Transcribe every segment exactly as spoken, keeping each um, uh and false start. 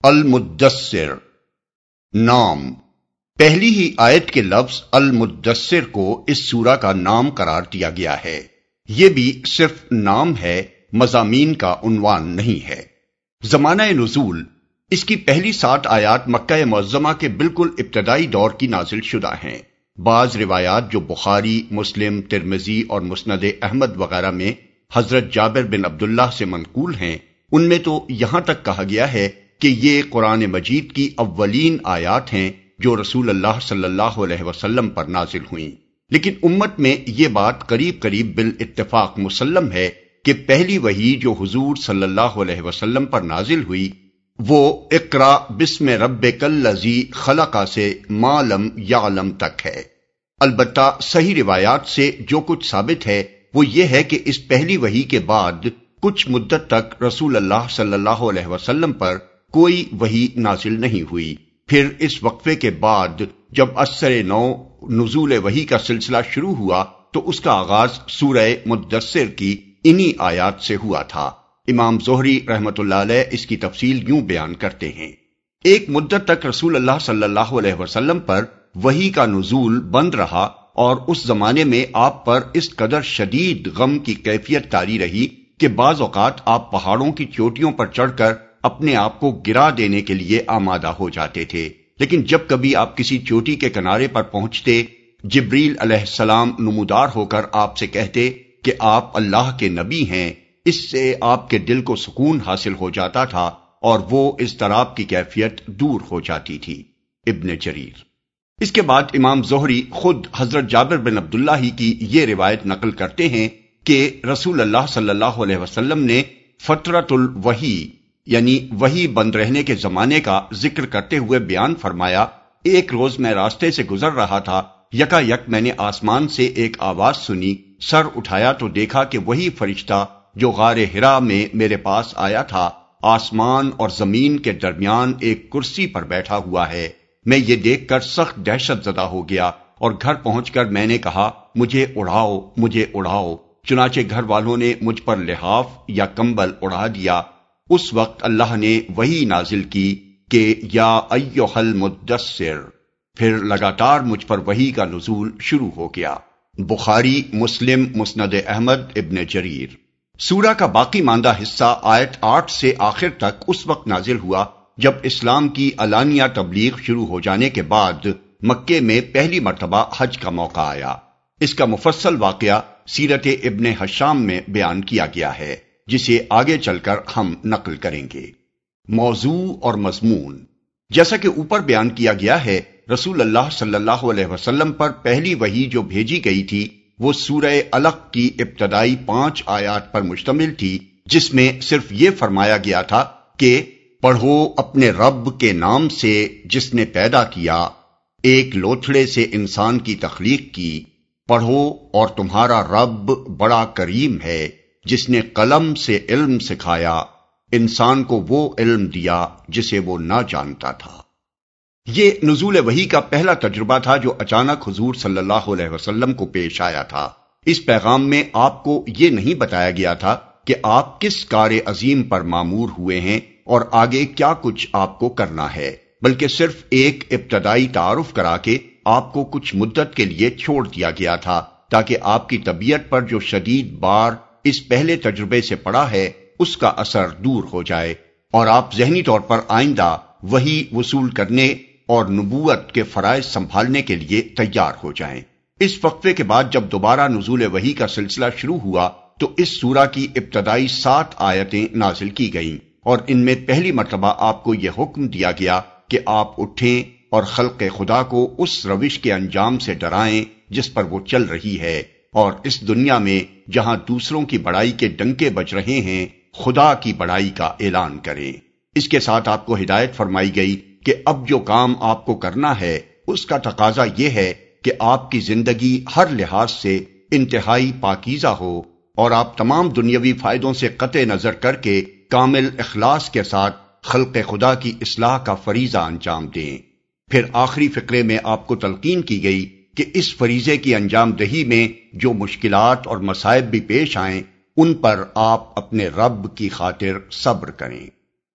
المدثر نام۔ پہلی ہی آیت کے لفظ المدثر کو اس سورہ کا نام قرار دیا گیا ہے۔ یہ بھی صرف نام ہے، مضامین کا عنوان نہیں ہے۔ زمانہ نزول، اس کی پہلی سات آیات مکہ معظمہ کے بالکل ابتدائی دور کی نازل شدہ ہیں۔ بعض روایات جو بخاری، مسلم، ترمذی اور مسند احمد وغیرہ میں حضرت جابر بن عبداللہ سے منقول ہیں، ان میں تو یہاں تک کہا گیا ہے کہ یہ قرآن مجید کی اولین آیات ہیں جو رسول اللہ صلی اللہ علیہ وسلم پر نازل ہوئیں۔ لیکن امت میں یہ بات قریب قریب بالاتفاق مسلم ہے کہ پہلی وحی جو حضور صلی اللہ علیہ وسلم پر نازل ہوئی وہ اقرا بسم ربک الذی خلق سے ما لم یعلم تک ہے۔ البتہ صحیح روایات سے جو کچھ ثابت ہے وہ یہ ہے کہ اس پہلی وحی کے بعد کچھ مدت تک رسول اللہ صلی اللہ علیہ وسلم پر کوئی وحی نازل نہیں ہوئی۔ پھر اس وقفے کے بعد جب اثر نو نزول وحی کا سلسلہ شروع ہوا تو اس کا آغاز سورہ مدثر کی انہی آیات سے ہوا تھا۔ امام زہری رحمۃ اللہ علیہ اس کی تفصیل یوں بیان کرتے ہیں: ایک مدت تک رسول اللہ صلی اللہ علیہ وسلم پر وحی کا نزول بند رہا اور اس زمانے میں آپ پر اس قدر شدید غم کی کیفیت طاری رہی کہ بعض اوقات آپ پہاڑوں کی چوٹیوں پر چڑھ کر اپنے آپ کو گرا دینے کے لیے آمادہ ہو جاتے تھے۔ لیکن جب کبھی آپ کسی چوٹی کے کنارے پر پہنچتے، جبریل علیہ السلام نمودار ہو کر آپ سے کہتے کہ آپ اللہ کے نبی ہیں، اس سے آپ کے دل کو سکون حاصل ہو جاتا تھا اور وہ اضطراب کی کیفیت دور ہو جاتی تھی۔ ابن جریر۔ اس کے بعد امام زہری خود حضرت جابر بن عبداللہ ہی کی یہ روایت نقل کرتے ہیں کہ رسول اللہ صلی اللہ علیہ وسلم نے فترۃ الوحی یعنی وحی بند رہنے کے زمانے کا ذکر کرتے ہوئے بیان فرمایا: ایک روز میں راستے سے گزر رہا تھا، یکا یک میں نے آسمان سے ایک آواز سنی، سر اٹھایا تو دیکھا کہ وہی فرشتہ جو غار حرا میں میرے پاس آیا تھا آسمان اور زمین کے درمیان ایک کرسی پر بیٹھا ہوا ہے۔ میں یہ دیکھ کر سخت دہشت زدہ ہو گیا اور گھر پہنچ کر میں نے کہا مجھے اڑاؤ مجھے اڑاؤ چنانچہ گھر والوں نے مجھ پر لحاف یا کمبل اڑا دیا۔ اس وقت اللہ نے وحی نازل کی کہ یا ایھا المدثر، پھر لگاتار مجھ پر وحی کا نزول شروع ہو گیا۔ بخاری، مسلم، مسند احمد، ابن جریر۔ سورہ کا باقی ماندہ حصہ آیت آٹھ سے آخر تک اس وقت نازل ہوا جب اسلام کی علانیہ تبلیغ شروع ہو جانے کے بعد مکے میں پہلی مرتبہ حج کا موقع آیا۔ اس کا مفصل واقعہ سیرت ابن ہشام میں بیان کیا گیا ہے جسے آگے چل کر ہم نقل کریں گے۔ موضوع اور مضمون: جیسا کہ اوپر بیان کیا گیا ہے، رسول اللہ صلی اللہ علیہ وسلم پر پہلی وحی جو بھیجی گئی تھی وہ سورہ علق کی ابتدائی پانچ آیات پر مشتمل تھی، جس میں صرف یہ فرمایا گیا تھا کہ پڑھو اپنے رب کے نام سے جس نے پیدا کیا، ایک لوتھڑے سے انسان کی تخلیق کی، پڑھو اور تمہارا رب بڑا کریم ہے جس نے قلم سے علم سکھایا، انسان کو وہ علم دیا جسے وہ نہ جانتا تھا۔ یہ نزول وحی کا پہلا تجربہ تھا جو اچانک حضور صلی اللہ علیہ وسلم کو پیش آیا تھا۔ اس پیغام میں آپ کو یہ نہیں بتایا گیا تھا کہ آپ کس کار عظیم پر مامور ہوئے ہیں اور آگے کیا کچھ آپ کو کرنا ہے، بلکہ صرف ایک ابتدائی تعارف کرا کے آپ کو کچھ مدت کے لیے چھوڑ دیا گیا تھا تاکہ آپ کی طبیعت پر جو شدید بار اس پہلے تجربے سے پڑا ہے اس کا اثر دور ہو جائے اور آپ ذہنی طور پر آئندہ وحی وصول کرنے اور نبوت کے فرائض سنبھالنے کے لیے تیار ہو جائیں۔ اس وقفے کے بعد جب دوبارہ نزول وحی کا سلسلہ شروع ہوا تو اس سورہ کی ابتدائی سات آیتیں نازل کی گئیں اور ان میں پہلی مرتبہ آپ کو یہ حکم دیا گیا کہ آپ اٹھیں اور خلق خدا کو اس روش کے انجام سے ڈرائیں جس پر وہ چل رہی ہے، اور اس دنیا میں جہاں دوسروں کی بڑائی کے ڈنکے بج رہے ہیں خدا کی بڑائی کا اعلان کریں۔ اس کے ساتھ آپ کو ہدایت فرمائی گئی کہ اب جو کام آپ کو کرنا ہے اس کا تقاضا یہ ہے کہ آپ کی زندگی ہر لحاظ سے انتہائی پاکیزہ ہو اور آپ تمام دنیاوی فائدوں سے قطع نظر کر کے کامل اخلاص کے ساتھ خلق خدا کی اصلاح کا فریضہ انجام دیں۔ پھر آخری فقرے میں آپ کو تلقین کی گئی کہ اس فریضے کی انجام دہی میں جو مشکلات اور مصائب بھی پیش آئیں ان پر آپ اپنے رب کی خاطر صبر کریں۔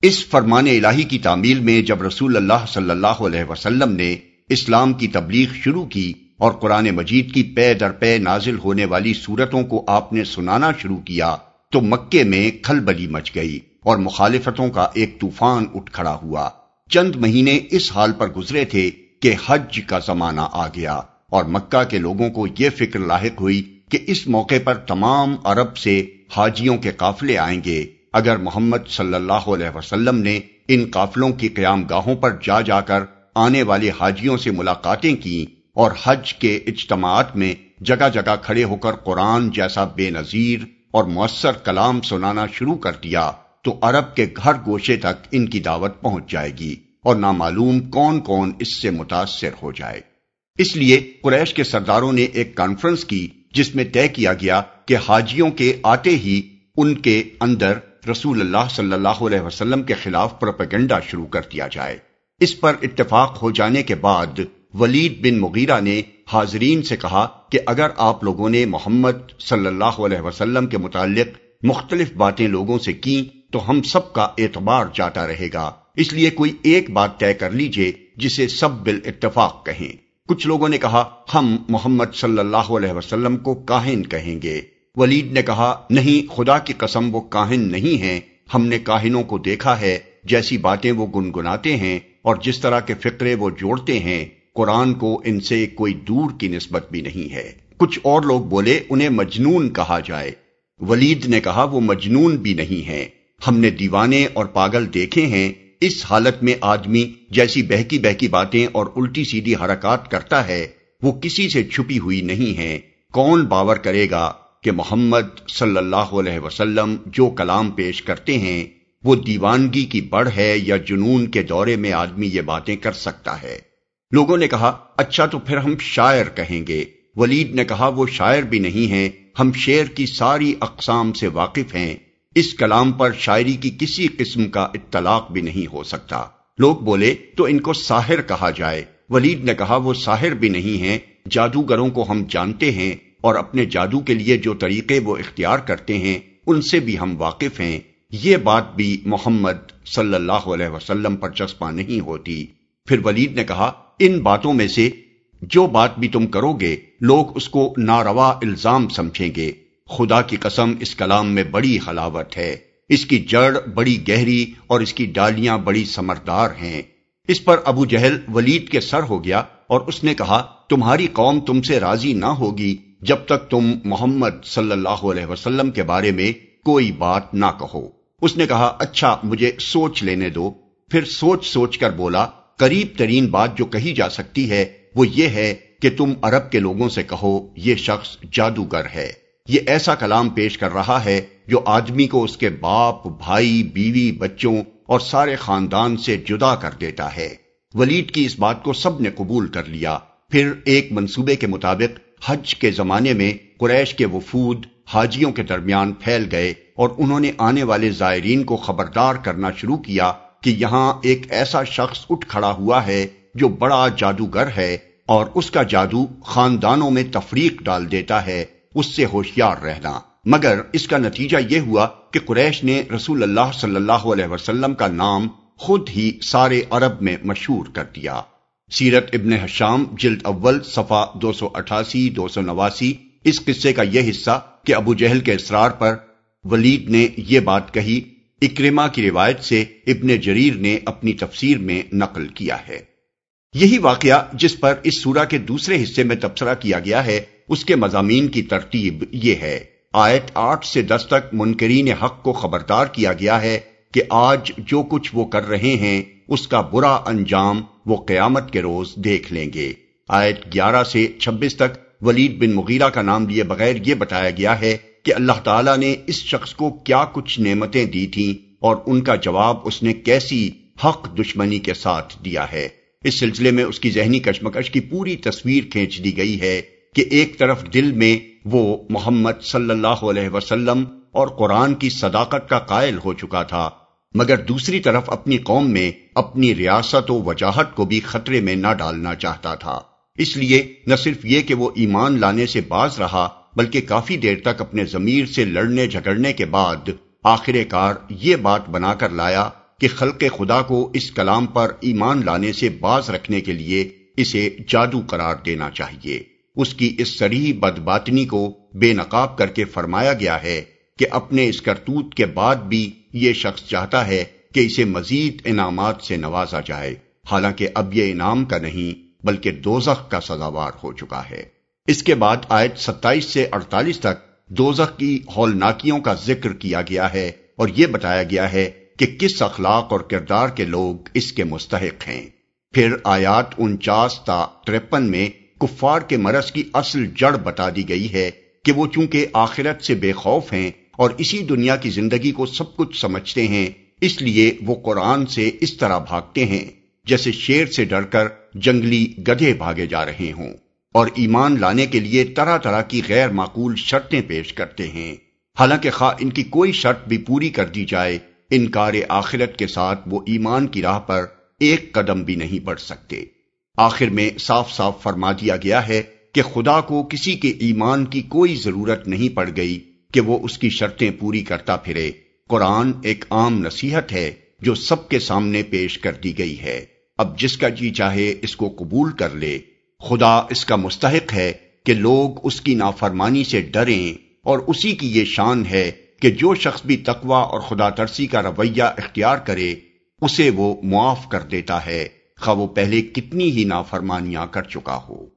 اس فرمان الہی کی تعمیل میں جب رسول اللہ صلی اللہ علیہ وسلم نے اسلام کی تبلیغ شروع کی اور قرآن مجید کی پے در پے نازل ہونے والی سورتوں کو آپ نے سنانا شروع کیا تو مکے میں کھلبلی مچ گئی اور مخالفتوں کا ایک طوفان اٹھ کھڑا ہوا۔ چند مہینے اس حال پر گزرے تھے کہ حج کا زمانہ آ گیا اور مکہ کے لوگوں کو یہ فکر لاحق ہوئی کہ اس موقع پر تمام عرب سے حاجیوں کے قافلے آئیں گے۔ اگر محمد صلی اللہ علیہ وسلم نے ان قافلوں کی قیام گاہوں پر جا جا کر آنے والے حاجیوں سے ملاقاتیں کی اور حج کے اجتماعات میں جگہ جگہ کھڑے ہو کر قرآن جیسا بے نظیر اور مؤثر کلام سنانا شروع کر دیا تو عرب کے گھر گوشے تک ان کی دعوت پہنچ جائے گی اور نامعلوم کون کون اس سے متاثر ہو جائے۔ اس لیے قریش کے سرداروں نے ایک کانفرنس کی جس میں طے کیا گیا کہ حاجیوں کے آتے ہی ان کے اندر رسول اللہ صلی اللہ علیہ وسلم کے خلاف پروپیگنڈا شروع کر دیا جائے۔ اس پر اتفاق ہو جانے کے بعد ولید بن مغیرہ نے حاضرین سے کہا کہ اگر آپ لوگوں نے محمد صلی اللہ علیہ وسلم کے متعلق مختلف باتیں لوگوں سے کی تو ہم سب کا اعتبار جاتا رہے گا، اس لیے کوئی ایک بات طے کر لیجئے جسے سب بالاتفاق کہیں۔ کچھ لوگوں نے کہا ہم محمد صلی اللہ علیہ وسلم کو کاہن کہیں گے۔ ولید نے کہا نہیں، خدا کی قسم وہ کاہن نہیں ہیں، ہم نے کاہنوں کو دیکھا ہے، جیسی باتیں وہ گنگناتے ہیں اور جس طرح کے فقرے وہ جوڑتے ہیں، قرآن کو ان سے کوئی دور کی نسبت بھی نہیں ہے۔ کچھ اور لوگ بولے انہیں مجنون کہا جائے۔ ولید نے کہا وہ مجنون بھی نہیں ہیں، ہم نے دیوانے اور پاگل دیکھے ہیں، اس حالت میں آدمی جیسی بہکی بہکی باتیں اور الٹی سیدھی حرکات کرتا ہے وہ کسی سے چھپی ہوئی نہیں ہے۔ کون باور کرے گا کہ محمد صلی اللہ علیہ وسلم جو کلام پیش کرتے ہیں وہ دیوانگی کی بڑھ ہے یا جنون کے دورے میں آدمی یہ باتیں کر سکتا ہے؟ لوگوں نے کہا اچھا تو پھر ہم شاعر کہیں گے۔ ولید نے کہا وہ شاعر بھی نہیں ہیں، ہم شعر کی ساری اقسام سے واقف ہیں، اس کلام پر شاعری کی کسی قسم کا اطلاق بھی نہیں ہو سکتا۔ لوگ بولے تو ان کو ساحر کہا جائے۔ ولید نے کہا وہ ساحر بھی نہیں ہیں، جادوگروں کو ہم جانتے ہیں اور اپنے جادو کے لیے جو طریقے وہ اختیار کرتے ہیں ان سے بھی ہم واقف ہیں، یہ بات بھی محمد صلی اللہ علیہ وسلم پر چسپاں نہیں ہوتی۔ پھر ولید نے کہا ان باتوں میں سے جو بات بھی تم کرو گے لوگ اس کو ناروا الزام سمجھیں گے۔ خدا کی قسم اس کلام میں بڑی حلاوت ہے، اس کی جڑ بڑی گہری اور اس کی ڈالیاں بڑی ثمردار ہیں۔ اس پر ابو جہل ولید کے سر ہو گیا اور اس نے کہا تمہاری قوم تم سے راضی نہ ہوگی جب تک تم محمد صلی اللہ علیہ وسلم کے بارے میں کوئی بات نہ کہو۔ اس نے کہا اچھا مجھے سوچ لینے دو۔ پھر سوچ سوچ کر بولا قریب ترین بات جو کہی جا سکتی ہے وہ یہ ہے کہ تم عرب کے لوگوں سے کہو یہ شخص جادوگر ہے، یہ ایسا کلام پیش کر رہا ہے جو آدمی کو اس کے باپ، بھائی، بیوی، بچوں اور سارے خاندان سے جدا کر دیتا ہے۔ ولید کی اس بات کو سب نے قبول کر لیا۔ پھر ایک منصوبے کے مطابق حج کے زمانے میں قریش کے وفود حاجیوں کے درمیان پھیل گئے اور انہوں نے آنے والے زائرین کو خبردار کرنا شروع کیا کہ یہاں ایک ایسا شخص اٹھ کھڑا ہوا ہے جو بڑا جادوگر ہے اور اس کا جادو خاندانوں میں تفریق ڈال دیتا ہے، اس سے ہوشیار رہنا۔ مگر اس کا نتیجہ یہ ہوا کہ قریش نے رسول اللہ صلی اللہ علیہ وسلم کا نام خود ہی سارے عرب میں مشہور کر دیا۔ سیرت ابن ہشام جلد اول صفحہ دو سو اٹھاسی دو سو نواسی اس قصے کا یہ حصہ کہ ابو جہل کے اصرار پر ولید نے یہ بات کہی اکرمہ کی روایت سے ابن جریر نے اپنی تفسیر میں نقل کیا ہے۔ یہی واقعہ جس پر اس سورہ کے دوسرے حصے میں تبصرہ کیا گیا ہے اس کے مضامین کی ترتیب یہ ہے۔ آیت آٹھ سے دس تک منکرین حق کو خبردار کیا گیا ہے کہ آج جو کچھ وہ کر رہے ہیں اس کا برا انجام وہ قیامت کے روز دیکھ لیں گے۔ آیت گیارہ سے چھبیس تک ولید بن مغیرہ کا نام لیے بغیر یہ بتایا گیا ہے کہ اللہ تعالیٰ نے اس شخص کو کیا کچھ نعمتیں دی تھیں اور ان کا جواب اس نے کیسی حق دشمنی کے ساتھ دیا ہے۔ اس سلسلے میں اس کی ذہنی کشمکش کی پوری تصویر کھینچ دی گئی ہے کہ ایک طرف دل میں وہ محمد صلی اللہ علیہ وسلم اور قرآن کی صداقت کا قائل ہو چکا تھا، مگر دوسری طرف اپنی قوم میں اپنی ریاست و وجاہت کو بھی خطرے میں نہ ڈالنا چاہتا تھا۔ اس لیے نہ صرف یہ کہ وہ ایمان لانے سے باز رہا بلکہ کافی دیر تک اپنے ضمیر سے لڑنے جھگڑنے کے بعد آخر کار یہ بات بنا کر لایا کہ خلق خدا کو اس کلام پر ایمان لانے سے باز رکھنے کے لیے اسے جادو قرار دینا چاہیے۔ اس کی اس صریح بدباطنی کو بے نقاب کر کے فرمایا گیا ہے کہ اپنے اس کرتوت کے بعد بھی یہ شخص چاہتا ہے کہ اسے مزید انعامات سے نوازا جائے، حالانکہ اب یہ انعام کا نہیں بلکہ دوزخ کا سزاوار ہو چکا ہے۔ اس کے بعد آیت ستائیس سے اڑتالیس تک دوزخ کی ہولناکیوں کا ذکر کیا گیا ہے اور یہ بتایا گیا ہے کہ کس اخلاق اور کردار کے لوگ اس کے مستحق ہیں۔ پھر آیات انچاس تا ترپن میں کفار کے مرض کی اصل جڑ بتا دی گئی ہے کہ وہ چونکہ آخرت سے بے خوف ہیں اور اسی دنیا کی زندگی کو سب کچھ سمجھتے ہیں، اس لیے وہ قرآن سے اس طرح بھاگتے ہیں جیسے شیر سے ڈر کر جنگلی گدھے بھاگے جا رہے ہوں، اور ایمان لانے کے لیے طرح طرح کی غیر معقول شرطیں پیش کرتے ہیں، حالانکہ خواہ ان کی کوئی شرط بھی پوری کر دی جائے، انکار آخرت کے ساتھ وہ ایمان کی راہ پر ایک قدم بھی نہیں بڑھ سکتے۔ آخر میں صاف صاف فرما دیا گیا ہے کہ خدا کو کسی کے ایمان کی کوئی ضرورت نہیں پڑ گئی کہ وہ اس کی شرطیں پوری کرتا پھرے۔ قرآن ایک عام نصیحت ہے جو سب کے سامنے پیش کر دی گئی ہے، اب جس کا جی چاہے اس کو قبول کر لے۔ خدا اس کا مستحق ہے کہ لوگ اس کی نافرمانی سے ڈریں، اور اسی کی یہ شان ہے کہ جو شخص بھی تقوی اور خدا ترسی کا رویہ اختیار کرے اسے وہ معاف کر دیتا ہے، خواہ وہ پہلے کتنی ہی نافرمانیاں کر چکا ہو۔